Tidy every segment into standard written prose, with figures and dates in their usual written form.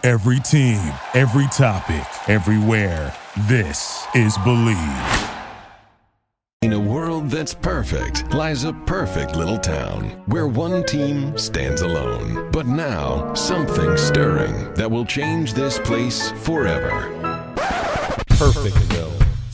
Every team, every topic, everywhere. This is Believe. In a world that's perfect lies a perfect little town where one team stands alone. But now, something stirring that will change this place forever. Perfectville.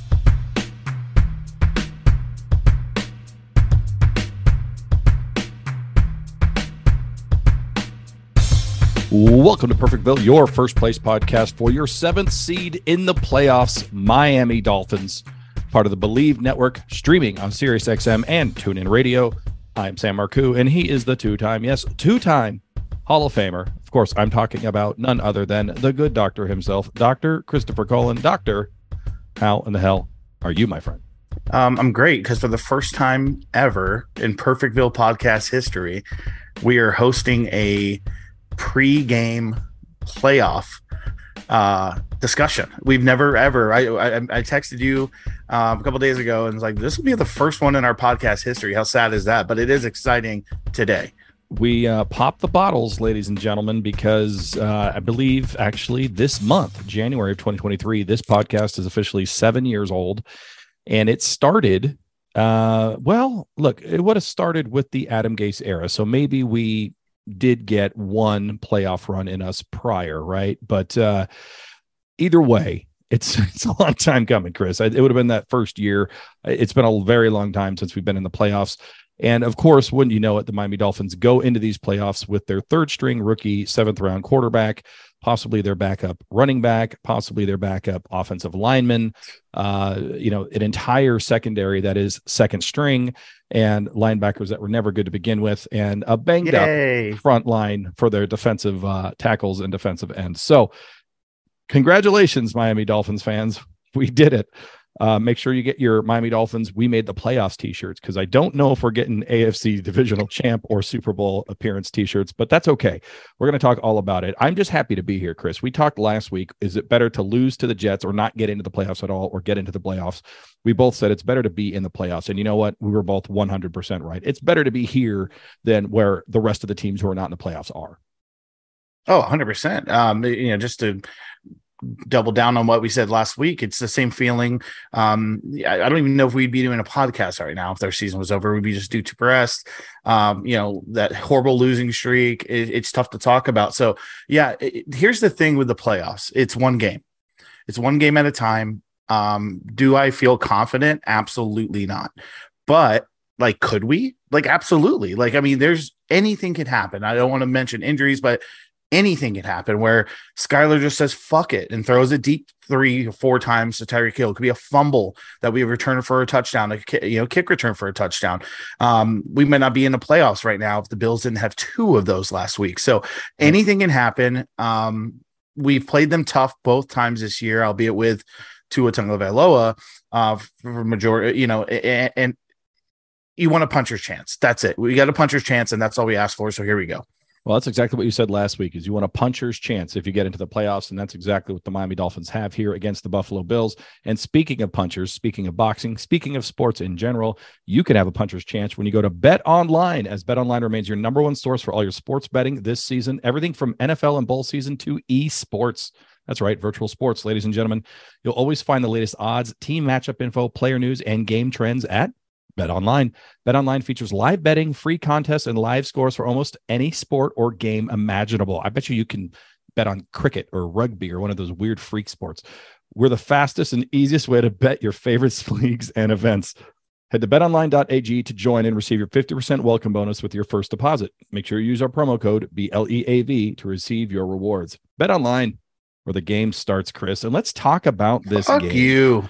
Welcome to Perfectville, your first place podcast for your seventh seed in the playoffs, Miami Dolphins, part of the Believe Network, streaming on SiriusXM and TuneIn Radio. I'm Sam Marcoux, and he is the two-time Hall of Famer. Of course, I'm talking about none other than the good doctor himself, Dr. Christopher Cullen. Doctor, how in the hell are you, my friend? I'm great because for the first time ever in Perfectville podcast history, we are hosting a pre-game playoff discussion. We've never ever. I texted you a couple days ago and was like, this will be the first one in our podcast history. How sad is that? But it is exciting today. We popped the bottles, ladies and gentlemen, because I believe actually this month, January of 2023, this podcast is officially 7 years old, and it started. Well, look, it would have started with the Adam Gase era, so maybe we did get one playoff run in us prior, right? But either way, it's a long time coming, Chris. It would have been that first year. It's been a very long time since we've been in the playoffs. And of course, wouldn't you know it, the Miami Dolphins go into these playoffs with their third string rookie, seventh round quarterback, possibly their backup running back, possibly their backup offensive lineman, an entire secondary that is second string, and linebackers that were never good to begin with, and a banged up front line for their defensive tackles and defensive ends. So congratulations, Miami Dolphins fans. We did it. Make sure you get your Miami Dolphins We Made the Playoffs t-shirts, because I don't know if we're getting AFC divisional champ or Super Bowl appearance t-shirts, but that's okay. We're going to talk all about it. I'm just happy to be here, Chris. We talked last week. Is it better to lose to the Jets or not get into the playoffs at all, or get into the playoffs? We both said it's better to be in the playoffs. And you know what? We were both 100% right. It's better to be here than where the rest of the teams who are not in the playoffs are. Oh, 100%. Just to double down on what we said last week, it's the same feeling. I don't even know if we'd be doing a podcast right now if their season was over. We'd be just too depressed. That horrible losing streak, it's tough to talk about. So yeah, here's the thing with the playoffs. It's one game at a time. Do I feel confident? Absolutely not. But could we? Absolutely. There's anything can happen. I don't want to mention injuries, but anything can happen where Skylar just says, fuck it, and throws a deep 3 or 4 times to Tyreek Hill. It could be a fumble that we return for a touchdown, kick return for a touchdown. We might not be in the playoffs right now if the Bills didn't have 2 of those last week. So anything can happen. We've played them tough both times this year, albeit with Tua Tagovailoa for majority, and you want a puncher's chance. That's it. We got a puncher's chance, and that's all we asked for. So here we go. Well, that's exactly what you said last week, is you want a puncher's chance if you get into the playoffs, and that's exactly what the Miami Dolphins have here against the Buffalo Bills. And speaking of punchers, speaking of boxing, speaking of sports in general, you can have a puncher's chance when you go to BetOnline, as BetOnline remains your number one source for all your sports betting this season, everything from NFL and bowl season to esports. That's right, virtual sports, ladies and gentlemen. You'll always find the latest odds, team matchup info, player news, and game trends at BetOnline. BetOnline features live betting, free contests, and live scores for almost any sport or game imaginable. I bet you can bet on cricket or rugby or one of those weird freak sports. We're the fastest and easiest way to bet your favorite leagues and events. Head to betonline.ag to join and receive your 50% welcome bonus with your first deposit. Make sure you use our promo code BLEAV to receive your rewards. BetOnline, where the game starts, Chris. And let's talk about this game. Fuck you.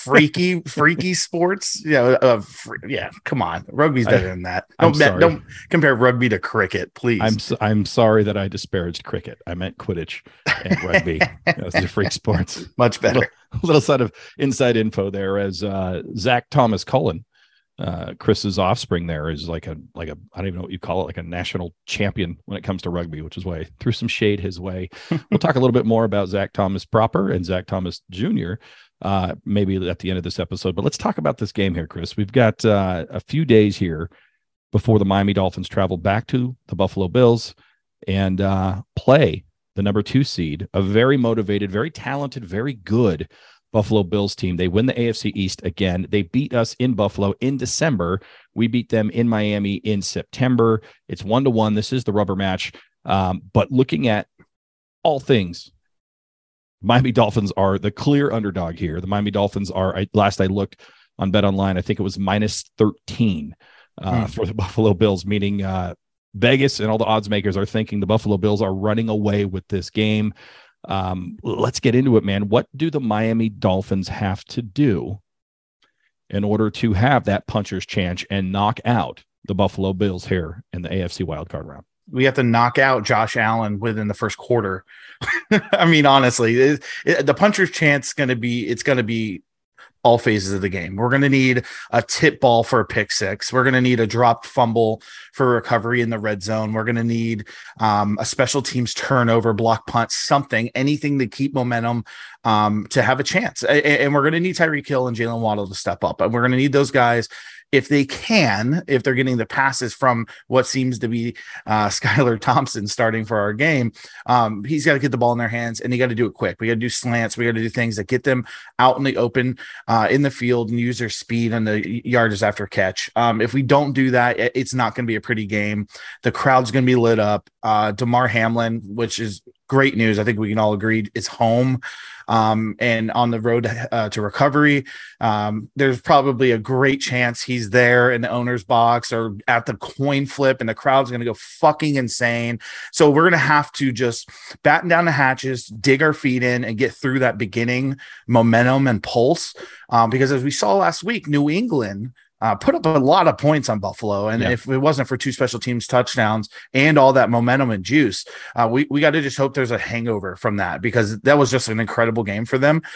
Freaky sports. Yeah. Come on. Rugby's better than that. Don't compare rugby to cricket, please. I'm sorry that I disparaged cricket. I meant Quidditch and rugby. Those are freak sports. Much better. Little side of inside info there, as Zach Thomas Cullen, Chris's offspring, there is like a I don't even know what you call it, like a national champion when it comes to rugby, which is why I threw some shade his way. We'll talk a little bit more about Zach Thomas proper and Zach Thomas Jr. Maybe at the end of this episode, but let's talk about this game here, Chris. We've got a few days here before the Miami Dolphins travel back to the Buffalo Bills and play the number 2 seed, a very motivated, very talented, very good Buffalo Bills team. They win the AFC East again. They beat us in Buffalo in December. We beat them in Miami in September. It's 1-1. This is the rubber match. But looking at all things, Miami Dolphins are the clear underdog here. The Miami Dolphins are, last I looked on BetOnline, I think it was -13 for the Buffalo Bills, meaning Vegas and all the odds makers are thinking the Buffalo Bills are running away with this game. Let's get into it, man. What do the Miami Dolphins have to do in order to have that puncher's chance and knock out the Buffalo Bills here in the AFC wildcard round? We have to knock out Josh Allen within the first quarter. I mean, honestly, the puncher's chance going to be all phases of the game. We're going to need a tip ball for a pick six. We're going to need a dropped fumble for recovery in the red zone. We're going to need a special teams turnover, block punt, anything to keep momentum to have a chance. And we're going to need Tyreek Hill and Jalen Waddle to step up. And we're going to need those guys if they're getting the passes from what seems to be Skylar Thompson starting for our game. He's got to get the ball in their hands, and you got to do it quick. We got to do slants. We got to do things that get them out in the open in the field and use their speed on the yards after catch. If we don't do that, it's not going to be a pretty game. The crowd's going to be lit up. Damar Hamlin, which is great news, I think we can all agree, is home and on the road to recovery. There's probably a great chance he's there in the owner's box or at the coin flip, and the crowd's going to go fucking insane. So we're going to have to just batten down the hatches, dig our feet in, and get through that beginning momentum and pulse. Because as we saw last week, New England put up a lot of points on Buffalo. And if it wasn't for 2 special teams touchdowns and all that momentum and juice, we got to just hope there's a hangover from that, because that was just an incredible game for them.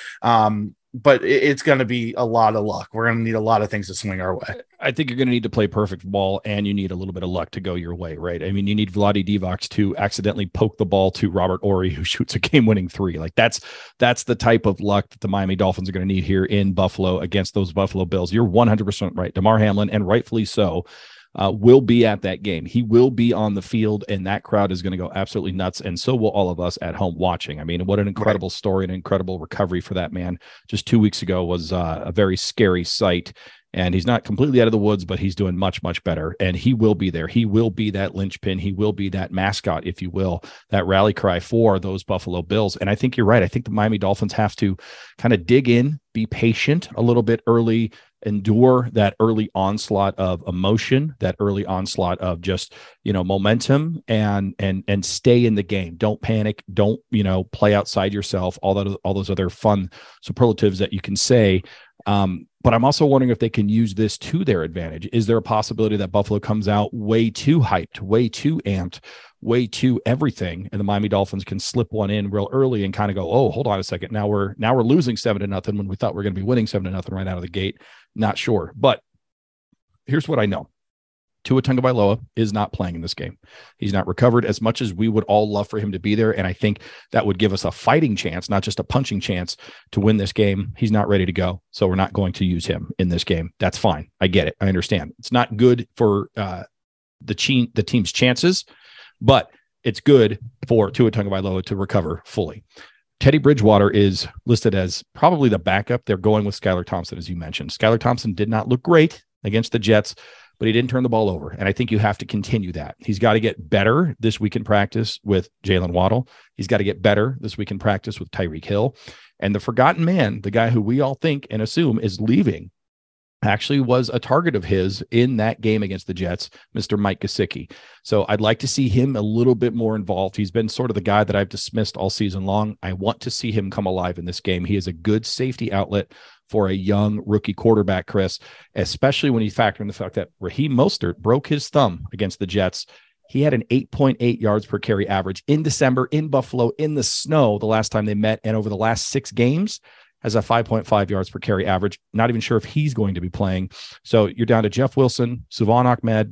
But it's going to be a lot of luck. We're going to need a lot of things to swing our way. I think you're going to need to play perfect ball, and you need a little bit of luck to go your way, right? I mean, you need Vlade Divac to accidentally poke the ball to Robert Ory, who shoots a game-winning 3. Like that's the type of luck that the Miami Dolphins are going to need here in Buffalo against those Buffalo Bills. You're 100% right. Damar Hamlin, and rightfully so, will be at that game. He will be on the field, and that crowd is going to go absolutely nuts, and so will all of us at home watching. I mean, what an incredible story, an incredible recovery for that man. Just 2 weeks ago was a very scary sight, and he's not completely out of the woods, but he's doing much, much better, and he will be there. He will be that linchpin. He will be that mascot, if you will, that rally cry for those Buffalo Bills. And I think you're right. I think the Miami Dolphins have to kind of dig in, be patient a little bit early, endure that early onslaught of emotion, that early onslaught of just, momentum, and stay in the game. Don't panic. Don't, play outside yourself, all those other fun superlatives that you can say. But I'm also wondering if they can use this to their advantage. Is there a possibility that Buffalo comes out way too hyped, way too amped, way too everything, and the Miami Dolphins can slip one in real early and kind of go, oh, hold on a second. Now we're losing 7-0 when we thought we were going to be winning 7-0 right out of the gate. Not sure. But here's what I know. Tua Tagovailoa is not playing in this game. He's not recovered as much as we would all love for him to be there. And I think that would give us a fighting chance, not just a punching chance, to win this game. He's not ready to go. So we're not going to use him in this game. That's fine. I get it. I understand. It's not good for the team's chances, but it's good for Tua Tagovailoa to recover fully. Teddy Bridgewater is listed as probably the backup. They're going with Skylar Thompson, as you mentioned. Skylar Thompson did not look great against the Jets, but he didn't turn the ball over. And I think you have to continue that. He's got to get better this week in practice with Jalen Waddle. He's got to get better this week in practice with Tyreek Hill. And the forgotten man, the guy who we all think and assume is leaving, actually was a target of his in that game against the Jets, Mr. Mike Gesicki. So I'd like to see him a little bit more involved. He's been sort of the guy that I've dismissed all season long. I want to see him come alive in this game. He is a good safety outlet for a young rookie quarterback, Chris, especially when you factor in the fact that Raheem Mostert broke his thumb against the Jets. He had an 8.8 yards per carry average in December in Buffalo in the snow the last time they met, and over the last 6 games has a 5.5 yards per carry average. Not even sure if he's going to be playing. So you're down to Jeff Wilson, Suvon Ahmed,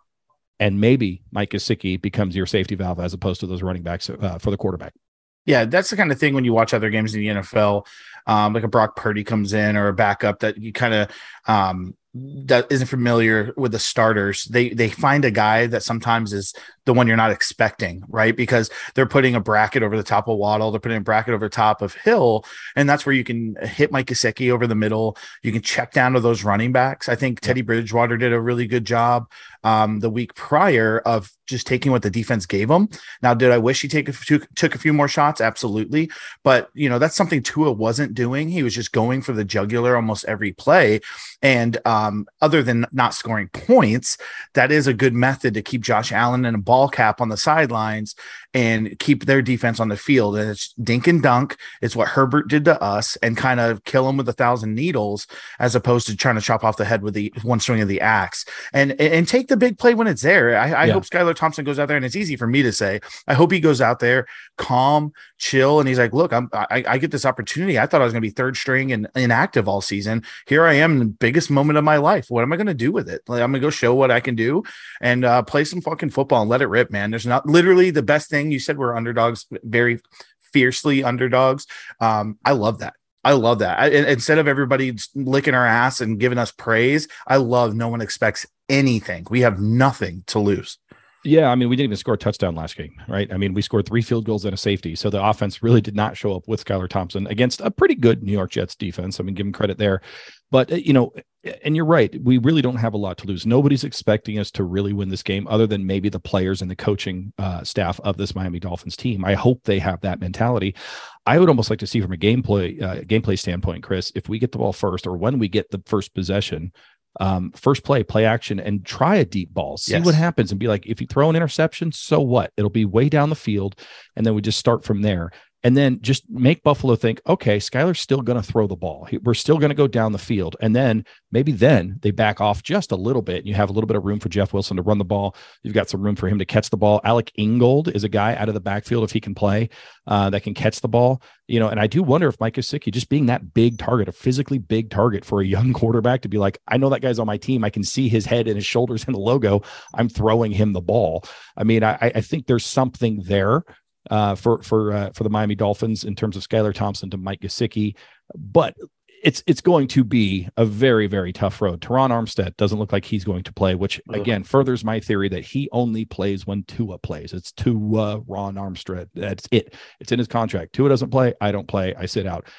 and maybe Mike Gesicki becomes your safety valve as opposed to those running backs for the quarterback. Yeah, that's the kind of thing when you watch other games in the NFL, like a Brock Purdy comes in or a backup that you kind of that isn't familiar with the starters, they find a guy that sometimes is the one you're not expecting, right? Because they're putting a bracket over the top of Waddle, they're putting a bracket over the top of Hill, and that's where you can hit Mike Gesicki over the middle. You can check down to those running backs. I think Teddy Bridgewater did a really good job the week prior of just taking what the defense gave him. Now, did I wish he took a few more shots? Absolutely. But, that's something Tua wasn't doing. He was just going for the jugular almost every play. And other than not scoring points, that is a good method to keep Josh Allen in a ball cap on the sidelines and keep their defense on the field. And it's dink and dunk. It's what Herbert did to us, and kind of kill him with 1,000 needles, as opposed to trying to chop off the head with the one swing of the axe, and take the big play when it's there. I hope Skylar Thompson goes out there, and it's easy for me to say, I hope he goes out there calm, chill. And he's like, look, I get this opportunity. I thought I was going to be third string and inactive all season. Here I am in the biggest moment of my life. What am I going to do with it? Like, I'm going to go show what I can do and play some fucking football and let it rip, man. There's not literally the best thing. You said we're underdogs, very fiercely underdogs. I love that. Instead of everybody licking our ass and giving us praise, I love no one expects anything. We have nothing to lose. Yeah, I mean, we didn't even score a touchdown last game, right? I mean, we scored 3 field goals and a safety. So the offense really did not show up with Skylar Thompson against a pretty good New York Jets defense. I mean, give him credit there. But, and you're right, we really don't have a lot to lose. Nobody's expecting us to really win this game other than maybe the players and the coaching staff of this Miami Dolphins team. I hope they have that mentality. I would almost like to see from a gameplay standpoint, Chris, if we get the ball first, or when we get the first possession, first play action, and try a deep ball, see what happens, and be like, if you throw an interception, so what? It'll be way down the field. And then we just start from there. And then just make Buffalo think, okay, Skylar's still going to throw the ball. We're still going to go down the field. And then maybe they back off just a little bit. You have a little bit of room for Jeff Wilson to run the ball. You've got some room for him to catch the ball. Alec Ingold is a guy out of the backfield, if he can play, that can catch the ball. And I do wonder if Mike Gesicki, just being that big target, a physically big target for a young quarterback, to be like, I know that guy's on my team. I can see his head and his shoulders in the logo. I'm throwing him the ball. I mean, I think there's something there for the Miami Dolphins in terms of Skylar Thompson to Mike Gesicki, but it's going to be a very, very tough road. Teron Armstead doesn't look like he's going to play, which again furthers my theory that he only plays when Tua plays. It's Tua, Ron Armstead. That's it. It's in his contract. Tua doesn't play, I don't play, I sit out.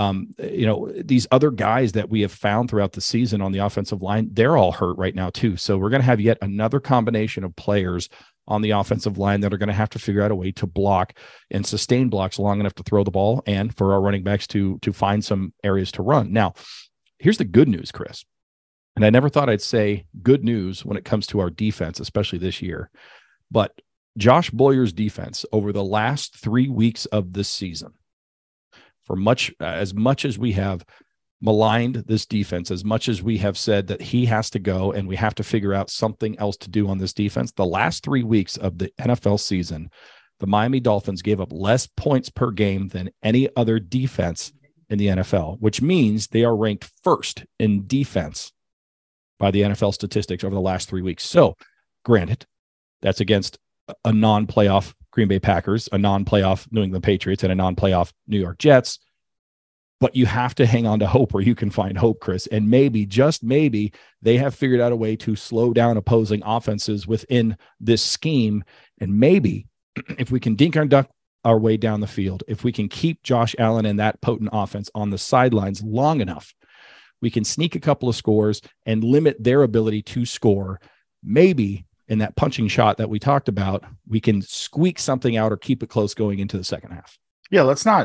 These other guys that we have found throughout the season on the offensive line, they're all hurt right now too. So we're going to have yet another combination of players on the offensive line that are going to have to figure out a way to block and sustain blocks long enough to throw the ball, and for our running backs to find some areas to run. Now, here's the good news, Chris. And I never thought I'd say good news when it comes to our defense, especially this year. But Josh Boyer's defense over the last 3 weeks of this season, for as much as we have maligned this defense, as much as we have said that he has to go and we have to figure out something else to do on this defense, the last 3 weeks of the NFL season, the Miami Dolphins gave up less points per game than any other defense in the NFL, which means they are ranked first in defense by the NFL statistics over the last 3 weeks. So granted, that's against a non-playoff Green Bay Packers, a non-playoff New England Patriots, and a non-playoff New York Jets. But you have to hang on to hope where you can find hope, Chris. And maybe, just maybe, they have figured out a way to slow down opposing offenses within this scheme. And maybe if we can dink and duck our way down the field, if we can keep Josh Allen and that potent offense on the sidelines long enough, we can sneak a couple of scores and limit their ability to score. Maybe in that punching shot that we talked about, we can squeak something out or keep it close going into the second half. Yeah,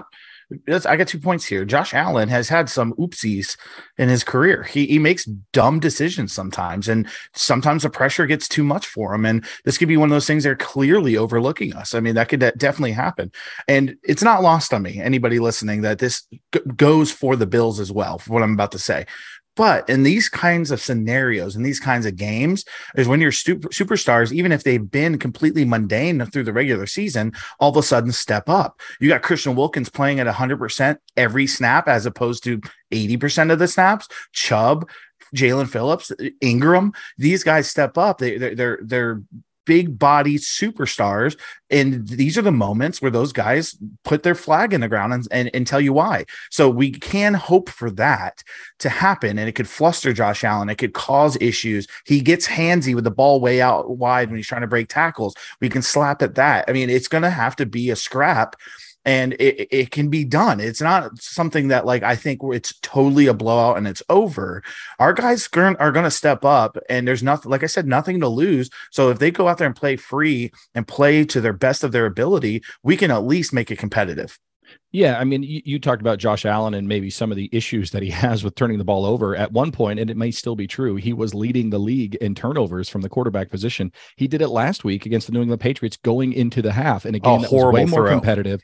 I got 2 points here. Josh Allen has had some oopsies in his career. He makes dumb decisions sometimes, and sometimes the pressure gets too much for him. And this could be one of those things they're clearly overlooking us. I mean, that could definitely happen. And it's not lost on me, anybody listening, that this goes for the Bills as well, for what I'm about to say. But in these kinds of scenarios, in these kinds of games, is when your superstars, even if they've been completely mundane through the regular season, all of a sudden step up. You got Christian Wilkins playing at 100% every snap, as opposed to 80% of the snaps. Chubb, Jalen Phillips, Ingram, these guys step up. They're big body superstars. And these are the moments where those guys put their flag in the ground and tell you why. So we can hope for that to happen. And it could fluster Josh Allen. It could cause issues. He gets handsy with the ball way out wide when he's trying to break tackles. We can slap at that. I mean, it's going to have to be a scrap. And it can be done. It's not something that, like, I think it's totally a blowout and it's over. Our guys are going to step up, and there's nothing, like I said, nothing to lose. So if they go out there and play free and play to their best of their ability, we can at least make it competitive. Yeah, I mean, you talked about Josh Allen and maybe some of the issues that he has with turning the ball over. At one point, and it may still be true, he was leading the league in turnovers from the quarterback position. He did it last week against the New England Patriots going into the half in a game that was way more competitive.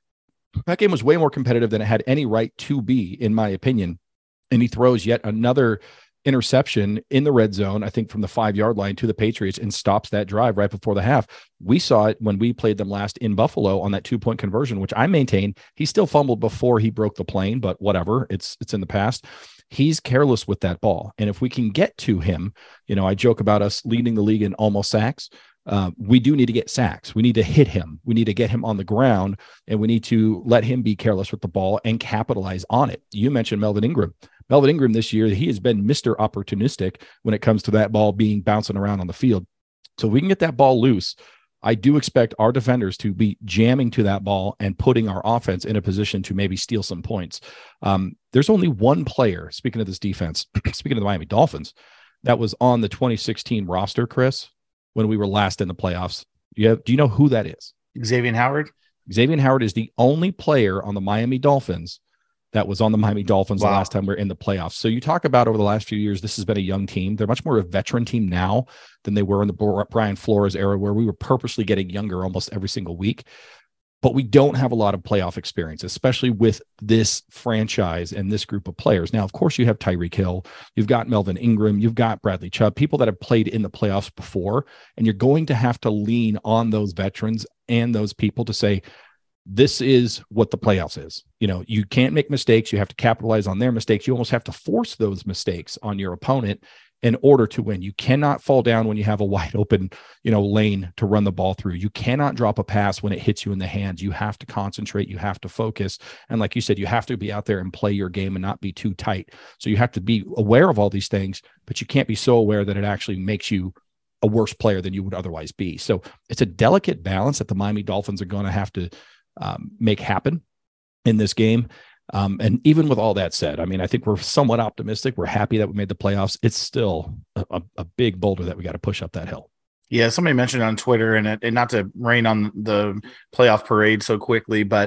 That game was way more competitive than it had any right to be, in my opinion. And he throws yet another interception in the red zone, I think from the 5-yard line to the Patriots, and stops that drive right before the half. We saw it when we played them last in Buffalo on that 2-point conversion, which I maintain he still fumbled before he broke the plane, but whatever, it's in the past. He's careless with that ball. And if we can get to him, I joke about us leading the league in almost sacks. We do need to get sacks. We need to hit him. We need to get him on the ground, and we need to let him be careless with the ball and capitalize on it. You mentioned Melvin Ingram. Melvin Ingram this year, he has been Mr. Opportunistic when it comes to that ball being bouncing around on the field. So we can get that ball loose. I do expect our defenders to be jamming to that ball and putting our offense in a position to maybe steal some points. There's only one player, speaking of this defense, speaking of the Miami Dolphins, that was on the 2016 roster, Chris, when we were last in the playoffs. Do you know who that is? Xavier Howard? Xavier Howard is the only player on the Miami Dolphins that was on the Miami Dolphins the last time we were in the playoffs. So you talk about over the last few years, this has been a young team. They're much more a veteran team now than they were in the Brian Flores era, where we were purposely getting younger almost every single week. But we don't have a lot of playoff experience, especially with this franchise and this group of players. Now, of course, you have Tyreek Hill, you've got Melvin Ingram, you've got Bradley Chubb, people that have played in the playoffs before, and you're going to have to lean on those veterans and those people to say, this is what the playoffs is. You can't make mistakes. You have to capitalize on their mistakes. You almost have to force those mistakes on your opponent in order to win. You cannot fall down when you have a wide open, lane to run the ball through. You cannot drop a pass when it hits you in the hands. You have to concentrate. You have to focus. And like you said, you have to be out there and play your game and not be too tight. So you have to be aware of all these things, but you can't be so aware that it actually makes you a worse player than you would otherwise be. So it's a delicate balance that the Miami Dolphins are going to have to make happen in this game. And even with all that said, I mean, I think we're somewhat optimistic. We're happy that we made the playoffs. It's still a big boulder that we got to push up that hill. Yeah, somebody mentioned on Twitter, and not to rain on the playoff parade so quickly, but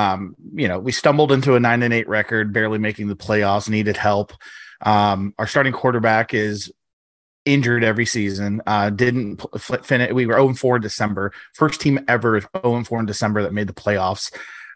we stumbled into a 9-8 record, barely making the playoffs, needed help. Our starting quarterback is injured every season. Didn't finish. We were 0-4 in December. First team ever 0-4 in December that made the playoffs.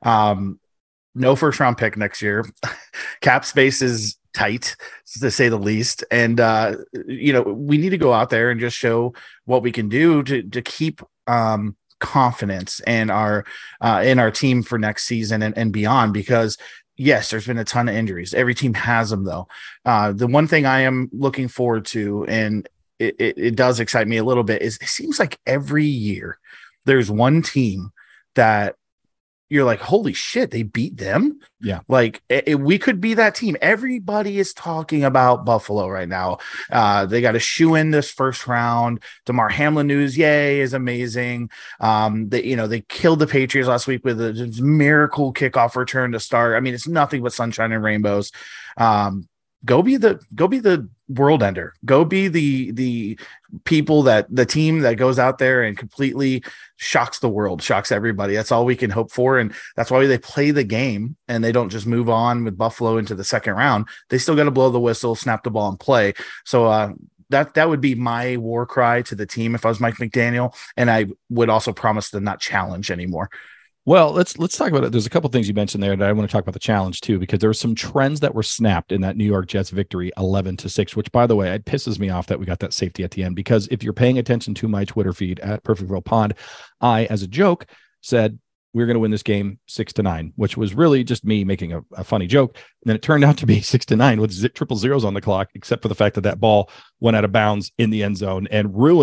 No first round pick next year. Cap space is tight, to say the least. And we need to go out there and just show what we can do to keep confidence in our team for next season and beyond, because yes, there's been a ton of injuries. Every team has them, though. The one thing I am looking forward to, and it does excite me a little bit, is it seems like every year there's one team that you're like, holy shit, they beat them. Yeah. Like we could be that team. Everybody is talking about Buffalo right now. They got to shoe in this first round. DeMar Hamlin news, yay, is amazing. They killed the Patriots last week with a miracle kickoff return to start. I mean, it's nothing but sunshine and rainbows. Go be the world ender. Go be the people the team that goes out there and completely shocks the world, shocks everybody. That's all we can hope for. And that's why they play the game and they don't just move on with Buffalo into the second round. They still got to blow the whistle, snap the ball, and play. So that would be my war cry to the team if I was Mike McDaniel. And I would also promise to not challenge anymore. Well, let's talk about it. There's a couple of things you mentioned there that I want to talk about the challenge too, because there were some trends that were snapped in that New York Jets victory 11-6, which, by the way, it pisses me off that we got that safety at the end, because if you're paying attention to my Twitter feed at Perfectville Pond, I, as a joke, said we're going to win this game 6-9, which was really just me making a funny joke. And then it turned out to be 6-9 with triple zeros on the clock, except for the fact that ball went out of bounds in the end zone and ruined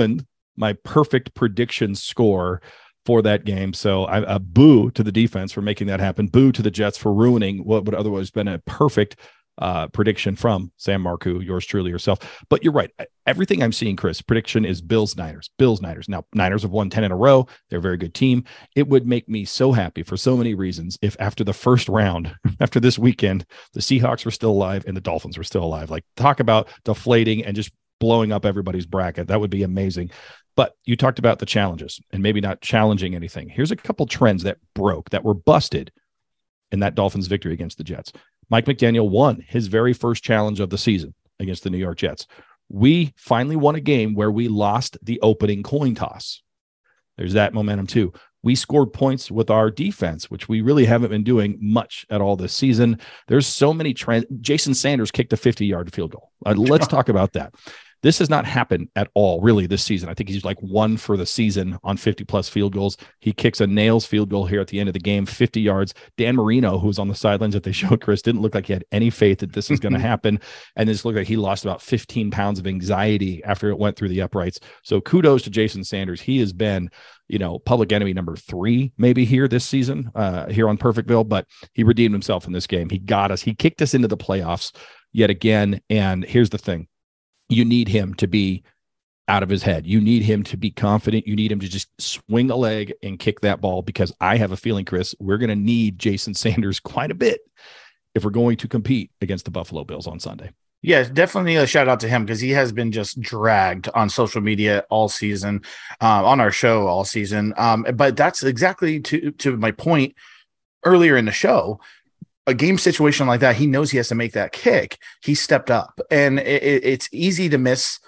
my perfect prediction score for that game. So I boo to the defense for making that happen. Boo to the Jets for ruining what would otherwise have been a perfect prediction from Sam Marcoux, yours truly, yourself. But you're right. Everything I'm seeing, Chris, prediction is Bills-Niners. Bills-Niners. Now, Niners have won 10 in a row. They're a very good team. It would make me so happy for so many reasons if after the first round, after this weekend, the Seahawks were still alive and the Dolphins were still alive. Like, talk about deflating and just blowing up everybody's bracket. That would be amazing. But you talked about the challenges and maybe not challenging anything. Here's a couple trends that broke, that were busted in that Dolphins victory against the Jets. Mike McDaniel won his very first challenge of the season against the New York Jets. We finally won a game where we lost the opening coin toss. There's that momentum too. We scored points with our defense, which we really haven't been doing much at all this season. There's so many trends. Jason Sanders kicked a 50-yard field goal. Let's talk about that. This has not happened at all, really, this season. I think he's like 1 for the season on 50-plus field goals. He kicks a nails field goal here at the end of the game, 50 yards. Dan Marino, who was on the sidelines that they showed, Chris, didn't look like he had any faith that this was going to happen. And this looked like he lost about 15 pounds of anxiety after it went through the uprights. So kudos to Jason Sanders. He has been, public enemy number 3 maybe here this season, here on Perfectville, but he redeemed himself in this game. He got us. He kicked us into the playoffs yet again. And here's the thing. You need him to be out of his head. You need him to be confident. You need him to just swing a leg and kick that ball, because I have a feeling, Chris, we're going to need Jason Sanders quite a bit if we're going to compete against the Buffalo Bills on Sunday. Yeah, definitely a shout out to him, because he has been just dragged on social media all season, on our show all season. But that's exactly to my point earlier in the show. A game situation like that, he knows he has to make that kick. He stepped up, and it's easy to miss,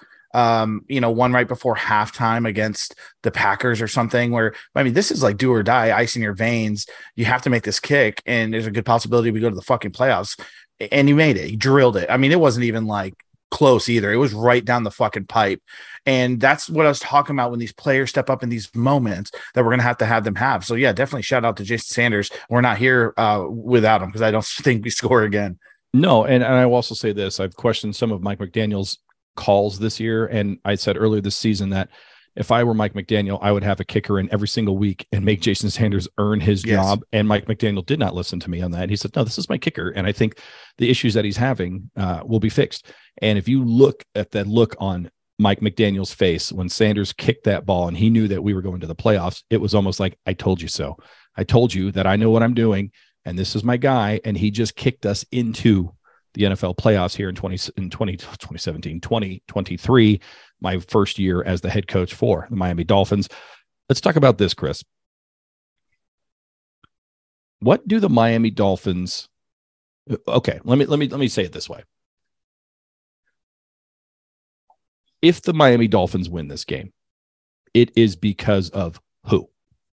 one right before halftime against the Packers or something, where, this is like do or die, ice in your veins. You have to make this kick, and there's a good possibility we go to the fucking playoffs. And he made it. He drilled it. It wasn't even like close either. It was right down the fucking pipe. And that's what I was talking about when these players step up in these moments that we're going to have them have. So yeah, definitely shout out to Jason Sanders. We're not here without him, because I don't think we score again. No. And I will also say this. I've questioned some of Mike McDaniel's calls this year. And I said earlier this season that if I were Mike McDaniel, I would have a kicker in every single week and make Jason Sanders earn his job. And Mike McDaniel did not listen to me on that. He said, no, this is my kicker. And I think the issues that he's having will be fixed. And if you look at that look on Mike McDaniel's face when Sanders kicked that ball and he knew that we were going to the playoffs, it was almost like, I told you so. I told you that I know what I'm doing, and this is my guy. And he just kicked us into the NFL playoffs here in 2023, my first year as the head coach for the Miami Dolphins. Let's talk about this, Chris. What do the Miami Dolphins? Okay, let me say it this way. If the Miami Dolphins win this game, it is because of who?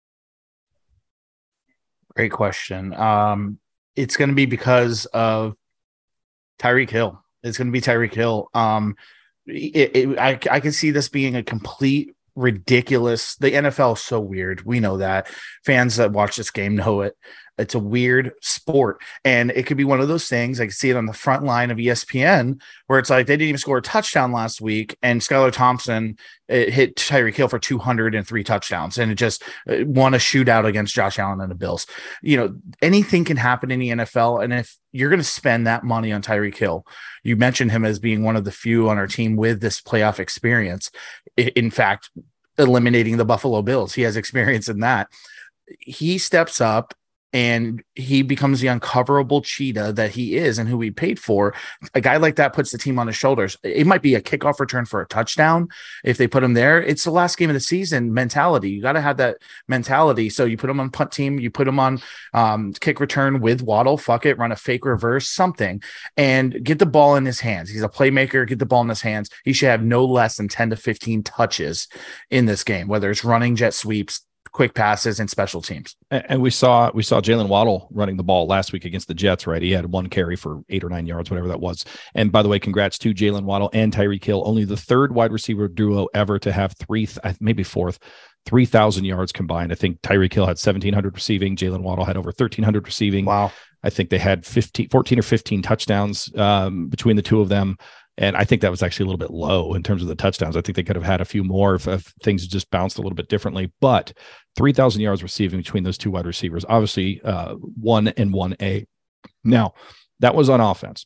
Great question. It's going to be because of Tyreek Hill. It's going to be Tyreek Hill. I can see this being a complete ridiculous. The NFL is so weird. We know that. Fans that watch this game know it. It's a weird sport, and it could be one of those things. I can see it on the front line of ESPN, where it's like they didn't even score a touchdown last week, and Skylar Thompson hit Tyreek Hill for 203 touchdowns, and it just won a shootout against Josh Allen and the Bills. Anything can happen in the NFL, and if you're going to spend that money on Tyreek Hill, you mentioned him as being one of the few on our team with this playoff experience. In fact, eliminating the Buffalo Bills, he has experience in that. He steps up and he becomes the uncoverable cheetah that he is and who we paid for. A guy like that puts the team on his shoulders. It might be a kickoff return for a touchdown if they put him there. It's the last game of the season mentality. You got to have that mentality. So you put him on punt team, you put him on kick return with Waddle, fuck it, run a fake reverse, something, and get the ball in his hands. He's a playmaker, get the ball in his hands. He should have no less than 10 to 15 touches in this game, whether it's running, jet sweeps, quick passes, and special teams. And we saw Jalen Waddle running the ball last week against the Jets, right? He had one carry for 8 or 9 yards, whatever that was. And by the way, congrats to Jalen Waddle and Tyreek Hill, only the third wide receiver duo ever to have maybe fourth, 3,000 yards combined. I think Tyreek Hill had 1,700 receiving. Jalen Waddle had over 1,300 receiving. Wow. I think they had 14 or 15 touchdowns between the two of them. And I think that was actually a little bit low in terms of the touchdowns. I think they could have had a few more if things just bounced a little bit differently. But 3,000 yards receiving between those two wide receivers, obviously 1 and 1A. Now, that was on offense.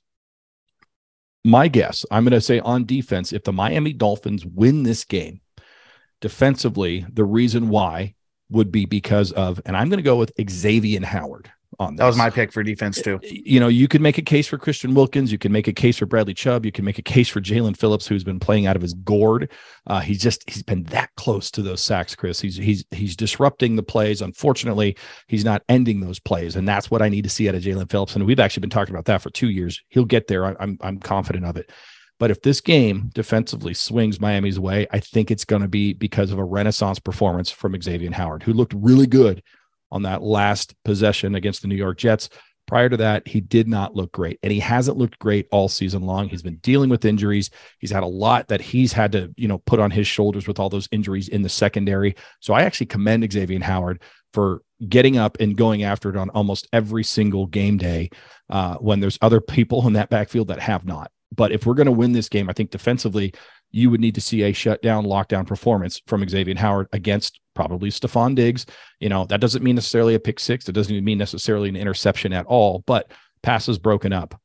My guess, I'm going to say on defense, if the Miami Dolphins win this game, defensively, the reason why would be because of, and I'm going to go with Xavier Howard on this. That was my pick for defense too. You know, you could make a case for Christian Wilkins. You can make a case for Bradley Chubb. You can make a case for Jalen Phillips, who's been playing out of his gourd. He's been that close to those sacks, Chris. He's disrupting the plays. Unfortunately, he's not ending those plays. And that's what I need to see out of Jalen Phillips. And we've actually been talking about that for 2 years. He'll get there. I'm confident of it. But if this game defensively swings Miami's way, I think it's going to be because of a renaissance performance from Xavier Howard, who looked really good on that last possession against the New York Jets. Prior to that, he did not look great, and he hasn't looked great all season long. He's been dealing with injuries. He's had a lot that he's had to, put on his shoulders with all those injuries in the secondary. So I actually commend Xavier Howard for getting up and going after it on almost every single game day when there's other people in that backfield that have not. But if we're going to win this game, I think defensively, you would need to see a shutdown, lockdown performance from Xavier Howard against probably Stephon Diggs. That doesn't mean necessarily a pick six. It doesn't even mean necessarily an interception at all, but passes broken up,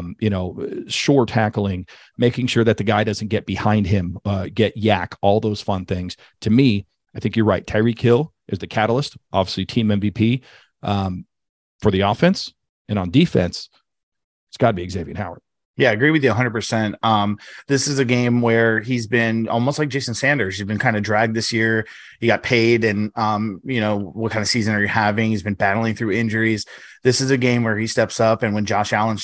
short tackling, making sure that the guy doesn't get behind him, get yak, all those fun things. To me, I think you're right. Tyreek Hill is the catalyst, obviously team MVP for the offense, and on defense, it's got to be Xavier Howard. Yeah, I agree with you 100%. This is a game where he's been almost like Jason Sanders. He's been kind of dragged this year. He got paid, and what kind of season are you having? He's been battling through injuries. This is a game where he steps up, and when Josh Allen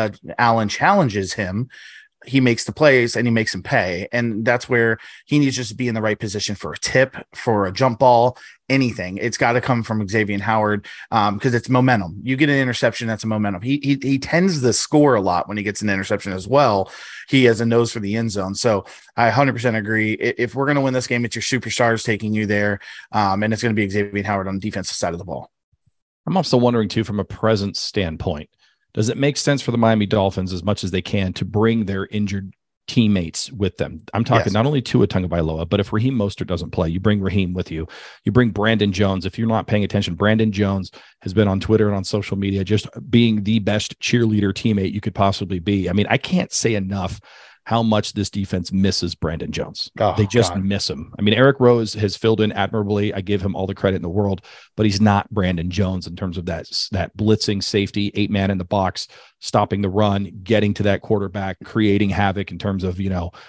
challenges him, he makes the plays and he makes him pay. And that's where he needs just to be in the right position for a tip, for a jump ball, anything. It's got to come from Xavier Howard because it's momentum. You get an interception, that's a momentum. He tends to score a lot when he gets an interception as well. He has a nose for the end zone. So I 100% agree. If we're going to win this game, it's your superstars taking you there. And it's going to be Xavier Howard on the defensive side of the ball. I'm also wondering too, from a presence standpoint, does it make sense for the Miami Dolphins as much as they can to bring their injured teammates with them? I'm talking not only Tua Tagovailoa, but if Raheem Mostert doesn't play, you bring Raheem with you. You bring Brandon Jones. If you're not paying attention, Brandon Jones has been on Twitter and on social media just being the best cheerleader teammate you could possibly be. I mean, I can't say enough how much this defense misses Brandon Jones. They just miss him. I mean, Eric Rose has filled in admirably. I give him all the credit in the world, but he's not Brandon Jones in terms of that blitzing safety, 8-man in the box, stopping the run, getting to that quarterback, creating havoc in terms of,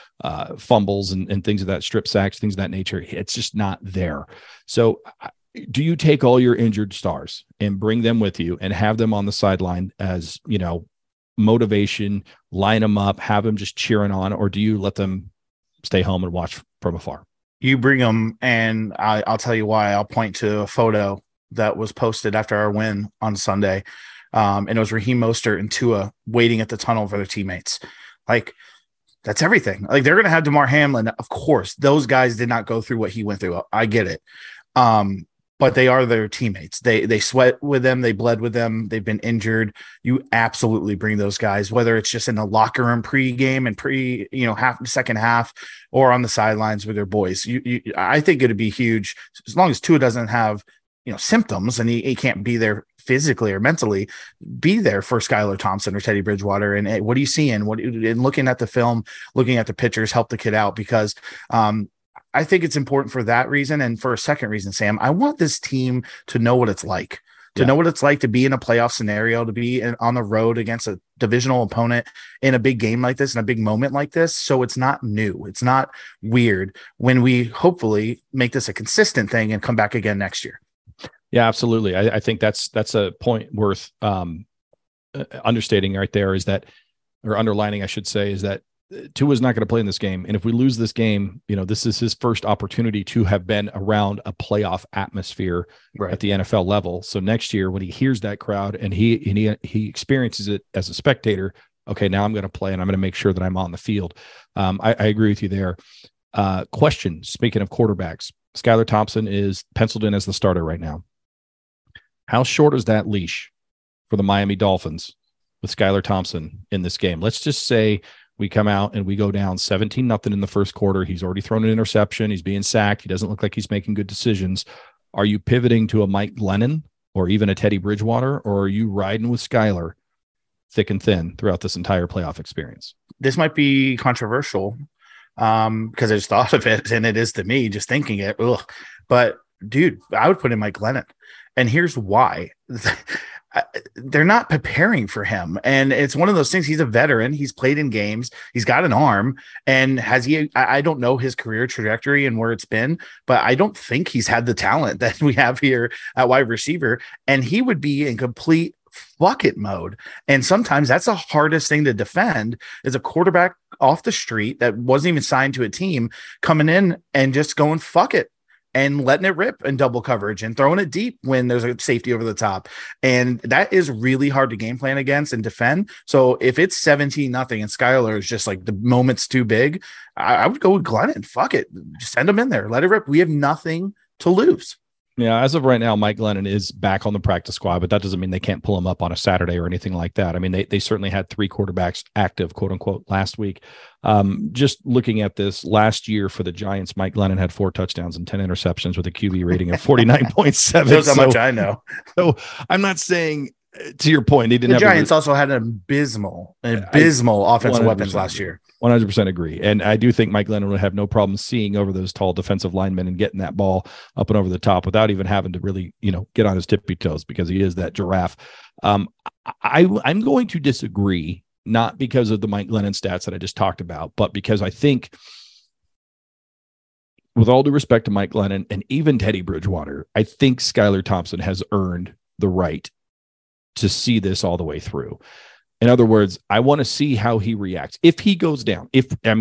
fumbles and things of that, strip sacks, things of that nature. It's just not there. So do you take all your injured stars and bring them with you and have them on the sideline as, motivation, line them up, have them just cheering on, or do you let them stay home and watch from afar? You bring them, and I'll tell you why. I'll point to a photo that was posted after our win on Sunday, and it was Raheem Mostert and Tua waiting at the tunnel for their teammates. Like, that's everything. Like, they're going to have DeMar Hamlin. Of course, those guys did not go through what he went through. I get it. But they are their teammates. They sweat with them. They bled with them. They've been injured. You absolutely bring those guys, whether it's just in the locker room pregame and second half, or on the sidelines with their boys. I think it'd be huge as long as Tua doesn't have symptoms and he can't be there physically or mentally. Be there for Skylar Thompson or Teddy Bridgewater. And hey, what are you seeing? And looking at the film, looking at the pictures, help the kid out because I think it's important for that reason. And for a second reason, Sam, I want this team to know what it's like, know what it's like to be in a playoff scenario, to be on the road against a divisional opponent in a big game like this, in a big moment like this. So it's not new. It's not weird when we hopefully make this a consistent thing and come back again next year. Yeah, absolutely. I think that's a point worth understating right there or underlining, I should say, is that Tua's not going to play in this game. And if we lose this game, this is his first opportunity to have been around a playoff atmosphere at the NFL level. So next year, when he hears that crowd and he experiences it as a spectator, okay, now I'm going to play and I'm going to make sure that I'm on the field. I agree with you there. Question, speaking of quarterbacks, Skylar Thompson is penciled in as the starter right now. How short is that leash for the Miami Dolphins with Skylar Thompson in this game? Let's just say we come out and we go down 17-0 in the first quarter. He's already thrown an interception. He's being sacked. He doesn't look like he's making good decisions. Are you pivoting to a Mike Glennon or even a Teddy Bridgewater, or are you riding with Skyler thick and thin throughout this entire playoff experience? This might be controversial because I just thought of it, and it is to me just thinking it. Ugh. But dude, I would put in Mike Glennon, and here's why. They're not preparing for him, and it's one of those things. He's a veteran. He's played in games. He's got an arm, and has he? I don't know his career trajectory and where it's been, but I don't think he's had the talent that we have here at wide receiver, and he would be in complete fuck it mode. And sometimes that's the hardest thing to defend, is a quarterback off the street that wasn't even signed to a team coming in and just going fuck it and letting it rip in double coverage and throwing it deep when there's a safety over the top. And that is really hard to game plan against and defend. So if it's 17-0 and Skyler is just like the moment's too big, I would go with Glennon. Fuck it. Just send him in there. Let it rip. We have nothing to lose. Yeah, as of right now, Mike Glennon is back on the practice squad, but that doesn't mean they can't pull him up on a Saturday or anything like that. I mean, they certainly had 3 quarterbacks active, quote unquote, last week. Just looking at this last year for the Giants, Mike Glennon had 4 touchdowns and 10 interceptions with a QB rating of 49.7. Shows how much I know. So I'm not saying, to your point, they didn't the have Giants also had an abysmal offensive weapons last year. 100% agree. And I do think Mike Glennon would have no problem seeing over those tall defensive linemen and getting that ball up and over the top without even having to really, get on his tippy toes, because he is that giraffe. I'm going to disagree, not because of the Mike Glennon stats that I just talked about, but because I think, with all due respect to Mike Glennon and even Teddy Bridgewater, I think Skylar Thompson has earned the right to see this all the way through. In other words, I want to see how he reacts. If he goes down,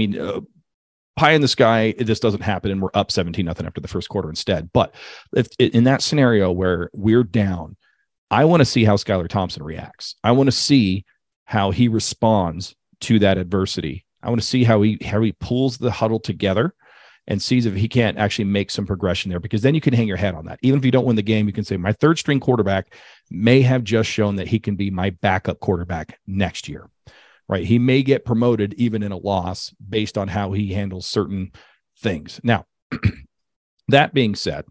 pie in the sky, this doesn't happen and we're up 17-0 after the first quarter instead. But if in that scenario where we're down, I want to see how Skylar Thompson reacts. I want to see how he responds to that adversity. I want to see how he pulls the huddle together and sees if he can't actually make some progression there, because then you can hang your head on that. Even if you don't win the game, you can say, my third string quarterback may have just shown that he can be my backup quarterback next year, right? He may get promoted even in a loss based on how he handles certain things. Now, that being said,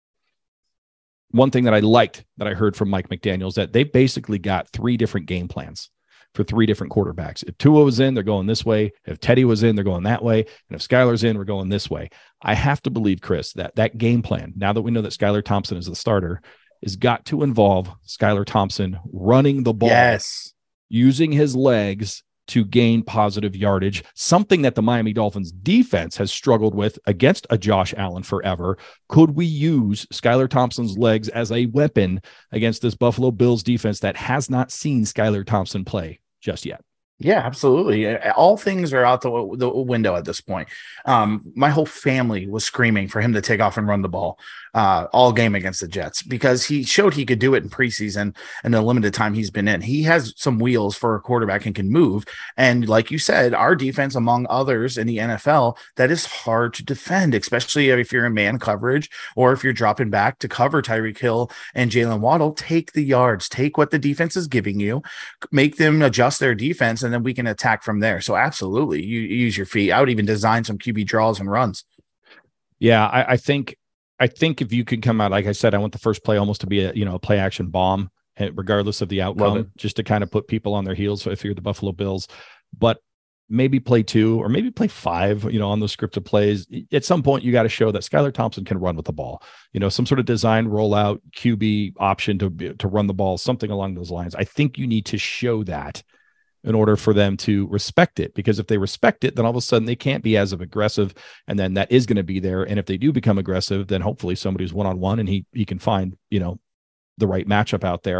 one thing that I liked that I heard from Mike McDaniel is that they basically got 3 different game plans for 3 different quarterbacks. If Tua was in, they're going this way. If Teddy was in, they're going that way. And if Skylar's in, we're going this way. I have to believe, Chris, that game plan, now that we know that Skylar Thompson is the starter, has got to involve Skylar Thompson running the ball, yes, using his legs to gain positive yardage, something that the Miami Dolphins defense has struggled with against a Josh Allen forever. Could we use Skylar Thompson's legs as a weapon against this Buffalo Bills defense that has not seen Skylar Thompson play just yet? Yeah, absolutely. All things are out the window at this point. My whole family was screaming for him to take off and run the ball all game against the Jets, because he showed he could do it in preseason and the limited time he's been in. He has some wheels for a quarterback and can move. And like you said, our defense, among others in the NFL, that is hard to defend, especially if you're in man coverage or if you're dropping back to cover Tyreek Hill and Jalen Waddle. Take the yards, take what the defense is giving you, make them adjust their defense, and then we can attack from there. So absolutely, you use your feet. I would even design some QB draws and runs. Yeah, I think if you can come out, like I said, I want the first play almost to be a play action bomb, regardless of the outcome, just to kind of put people on their heels if you're the Buffalo Bills. But maybe play 2 or maybe play 5, on those scripted plays. At some point, you got to show that Skylar Thompson can run with the ball, some sort of design rollout QB option to run the ball, something along those lines. I think you need to show that in order for them to respect it, because if they respect it, then all of a sudden they can't be as aggressive, and then that is going to be there. And if they do become aggressive, then hopefully somebody's one-on-one and he can find, the right matchup out there.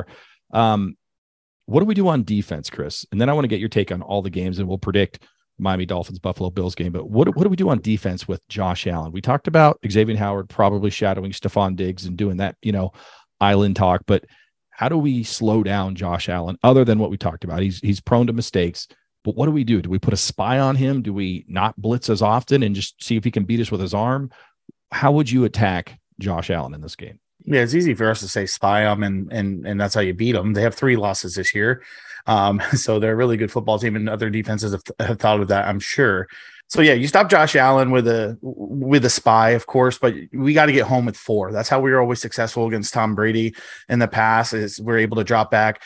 What do we do on defense, Chris? And then I want to get your take on all the games, and we'll predict Miami Dolphins Buffalo Bills game. But what do we do on defense with Josh Allen? We talked about Xavier Howard probably shadowing Stephon Diggs and doing that, island talk, but how do we slow down Josh Allen other than what we talked about? He's prone to mistakes, but what do we do? Do we put a spy on him? Do we not blitz as often and just see if he can beat us with his arm? How would you attack Josh Allen in this game? Yeah, it's easy for us to say spy him and that's how you beat them. They have 3 losses this year. So they're a really good football team, and other defenses have thought of that, I'm sure. So yeah, you stop Josh Allen with a spy, of course, but we got to get home with 4. That's how we were always successful against Tom Brady in the past, is we're able to drop back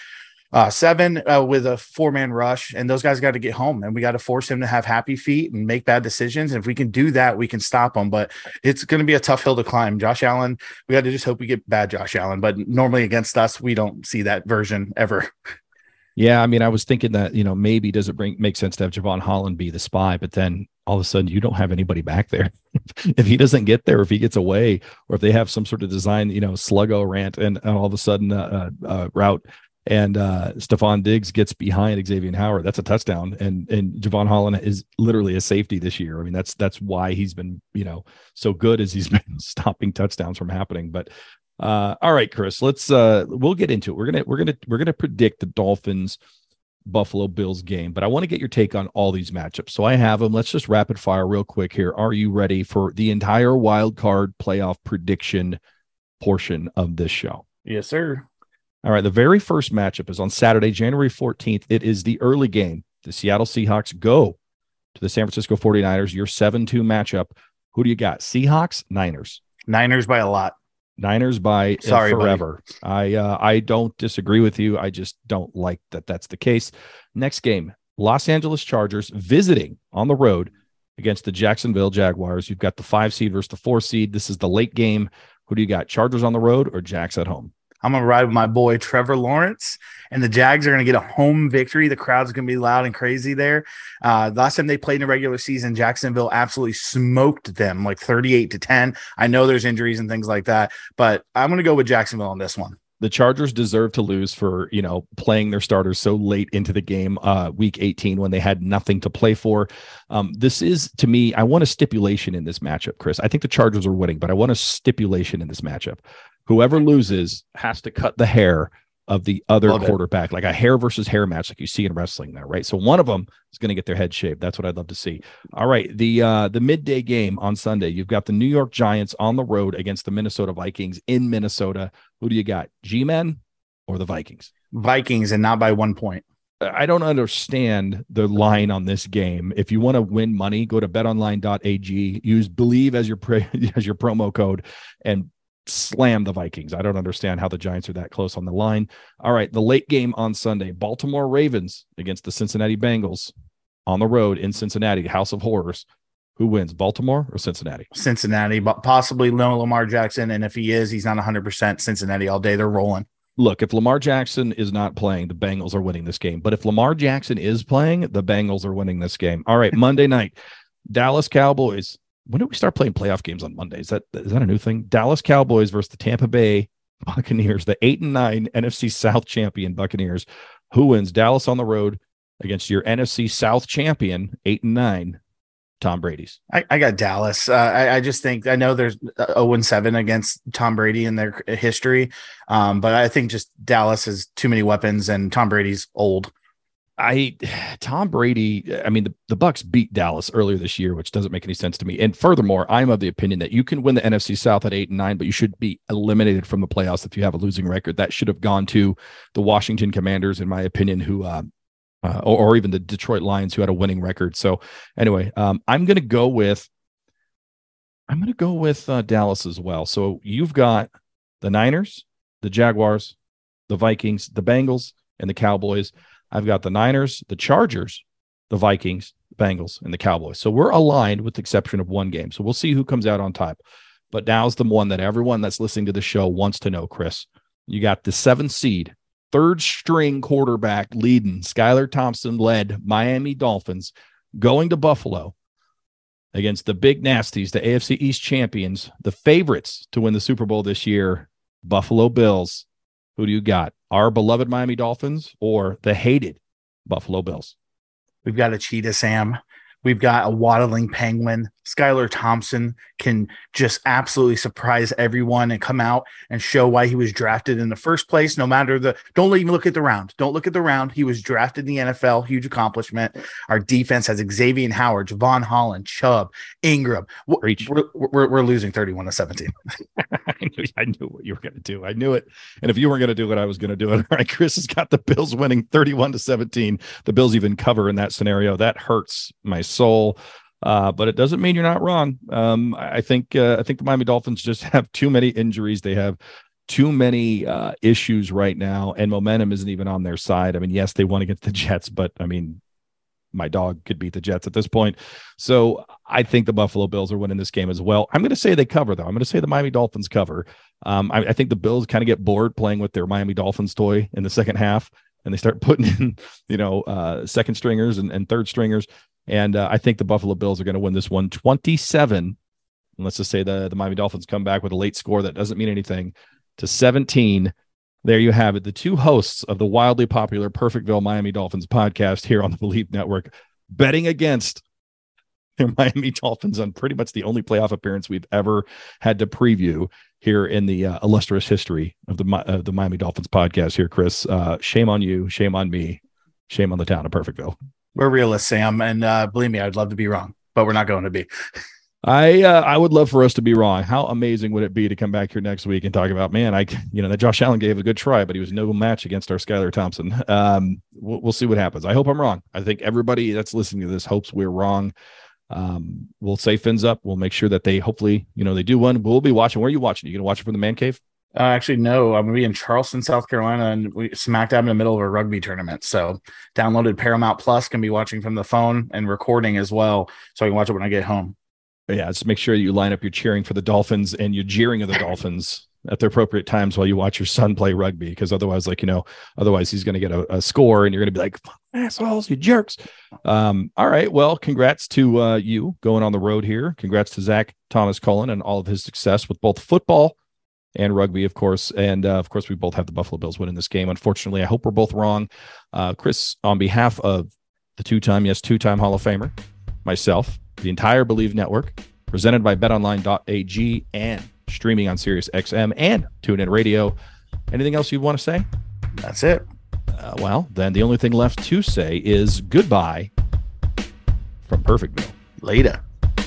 7 with a 4-man rush, and those guys got to get home, and we got to force him to have happy feet and make bad decisions. And if we can do that, we can stop them, but it's going to be a tough hill to climb. Josh Allen, we got to just hope we get bad Josh Allen, but normally against us, we don't see that version ever. Yeah, I mean, I was thinking that, maybe does it make sense to have Javon Holland be the spy, but then all of a sudden you don't have anybody back there. If he doesn't get there, if he gets away, or if they have some sort of design, sluggo rant, and all of a sudden route, and Stephon Diggs gets behind Xavier Howard, that's a touchdown. And Javon Holland is literally a safety this year. I mean, that's why he's been, so good, as he's been stopping touchdowns from happening. But all right, Chris, we'll get into it. We're gonna predict the Dolphins Buffalo Bills game, but I want to get your take on all these matchups. So I have them. Let's just rapid fire real quick here. Are you ready for the entire wild card playoff prediction portion of this show? Yes, sir. All right. The very first matchup is on Saturday, January 14th. It is the early game. The Seattle Seahawks go to the San Francisco 49ers, your 7-2 matchup. Who do you got? Seahawks, Niners? Niners by a lot. Niners by forever. I don't disagree with you. I just don't like that that's the case. Next game, Los Angeles Chargers visiting on the road against the Jacksonville Jaguars. You've got the 5 seed versus the 4 seed. This is the late game. Who do you got? Chargers on the road or Jags at home? I'm going to ride with my boy Trevor Lawrence, and the Jags are going to get a home victory. The crowd's going to be loud and crazy there. Last time they played in the regular season, Jacksonville absolutely smoked them like 38-10. I know there's injuries and things like that, but I'm going to go with Jacksonville on this one. The Chargers deserve to lose for, playing their starters so late into the game, week 18, when they had nothing to play for. This is, to me, I want a stipulation in this matchup, Chris. I think the Chargers are winning, but I want a stipulation in this matchup. Whoever loses has to cut the hair of the other quarterback, like a hair versus hair match, like you see in wrestling there, right? So one of them is going to get their head shaved. That's what I'd love to see. All right, the midday game on Sunday, you've got the New York Giants on the road against the Minnesota Vikings in Minnesota. Who do you got, G-Men or the Vikings? Vikings, and not by 1 point. I don't understand the line on this game. If you want to win money, go to betonline.ag, use Believe as your promo code, and slam the Vikings. I don't understand how the Giants are that close on the line. All right, the late game on Sunday, Baltimore Ravens against the Cincinnati Bengals on the road in Cincinnati, House of Horrors. Who wins, Baltimore or Cincinnati? Cincinnati, but possibly no Lamar Jackson, and if he is, he's not 100%. Cincinnati all day. They're rolling. Look, if Lamar Jackson is not playing, the Bengals are winning this game. But if Lamar Jackson is playing, the Bengals are winning this game. All right, Monday night, Dallas Cowboys. When do we start playing playoff games on Monday? Is that a new thing? Dallas Cowboys versus the Tampa Bay Buccaneers, the 8-9 NFC South champion Buccaneers. Who wins? Dallas on the road against your NFC South champion, 8-9, Tom Brady's. I got Dallas. I just think, I know there's 0-7 against Tom Brady in their history, but I think just Dallas has too many weapons, and Tom Brady's old. Tom Brady, I mean, the Bucs beat Dallas earlier this year, which doesn't make any sense to me. And furthermore, I'm of the opinion that you can win the NFC South at 8-9, but you should be eliminated from the playoffs if you have a losing record. That should have gone to the Washington Commanders, in my opinion, who, or even the Detroit Lions, who had a winning record. So anyway, I'm going to go with Dallas as well. So you've got the Niners, the Jaguars, the Vikings, the Bengals, and the Cowboys. I've got the Niners, the Chargers, the Vikings, Bengals, and the Cowboys. So we're aligned with the exception of one game. So we'll see who comes out on top. But now's the one that everyone that's listening to the show wants to know, Chris. You got the 7th seed, 3rd string quarterback leading, Skylar Thompson-led Miami Dolphins, going to Buffalo against the Big Nasties, the AFC East champions, the favorites to win the Super Bowl this year, Buffalo Bills. Who do you got? Our beloved Miami Dolphins or the hated Buffalo Bills? We've got a cheetah, Sam. We've got a waddling penguin. Skylar Thompson can just absolutely surprise everyone and come out and show why he was drafted in the first place. No matter don't even look at the round. Don't look at the round. He was drafted in the NFL. Huge accomplishment. Our defense has Xavier Howard, Javon Holland, Chubb, Ingram. We're losing 31-17. I knew what you were going to do. I knew it. And if you weren't going to do it, I was going to do it. All right, Chris has got the Bills winning 31-17. The Bills even cover in that scenario. That hurts my soul. But it doesn't mean you're not wrong. I think the Miami Dolphins just have too many injuries. They have too many issues right now, and momentum isn't even on their side. I mean, yes, they won against the Jets, but I mean, my dog could beat the Jets at this point. So I think the Buffalo Bills are winning this game as well. I'm going to say they cover, though. I'm going to say the Miami Dolphins cover. I think the Bills kind of get bored playing with their Miami Dolphins toy in the second half, and they start putting in, second stringers and third stringers. And I think the Buffalo Bills are going to win this one 27. And let's just say the Miami Dolphins come back with a late score that doesn't mean anything to 17. There you have it. The two hosts of the wildly popular Perfectville Miami Dolphins podcast here on the Believe Network betting against their Miami Dolphins on pretty much the only playoff appearance we've ever had to preview here in the illustrious history of the Miami Dolphins podcast here, Chris. Shame on you. Shame on me. Shame on the town of Perfectville. We're realists, Sam, and believe me, I'd love to be wrong, but we're not going to be. I would love for us to be wrong. How amazing would it be to come back here next week and talk about, man, that Josh Allen gave a good try, but he was no match against our Skylar Thompson. We'll see what happens. I hope I'm wrong. I think everybody that's listening to this hopes we're wrong. We'll say fins up. We'll make sure that they hopefully, they do one. We'll be watching. Where are you watching? You going to watch it from the man cave? Actually, no. I'm going to be in Charleston, South Carolina, and we smack dab in the middle of a rugby tournament. So downloaded Paramount Plus, can be watching from the phone and recording as well, so I can watch it when I get home. Yeah, just make sure you line up your cheering for the Dolphins and your jeering of the Dolphins at the appropriate times while you watch your son play rugby, because otherwise, otherwise he's going to get a score and you're going to be like, assholes, you jerks. All right, well, congrats to you going on the road here. Congrats to Zach Thomas Cullen and all of his success with both football and rugby, of course. And of course, we both have the Buffalo Bills winning this game. Unfortunately, I hope we're both wrong. Chris, on behalf of the two-time Hall of Famer, myself, the entire Believe Network, presented by betonline.ag and streaming on Sirius XM and TuneIn Radio. Anything else you want to say? That's it. Well, then the only thing left to say is goodbye from Perfectville. Later.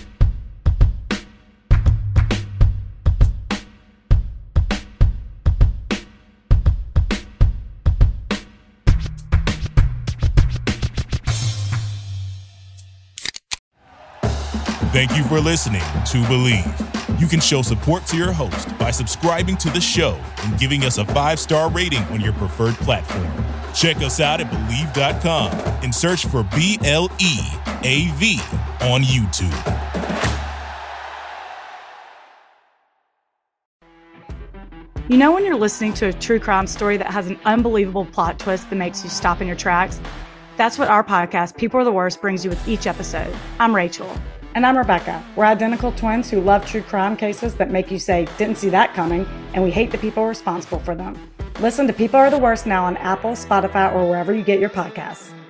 Thank you for listening to Believe. You can show support to your host by subscribing to the show and giving us a 5-star rating on your preferred platform. Check us out at Believe.com and search for BLEAV on YouTube. You know when you're listening to a true crime story that has an unbelievable plot twist that makes you stop in your tracks? That's what our podcast, People Are the Worst, brings you with each episode. I'm Rachel. And I'm Rebecca. We're identical twins who love true crime cases that make you say, didn't see that coming, and we hate the people responsible for them. Listen to People Are the Worst now on Apple, Spotify, or wherever you get your podcasts.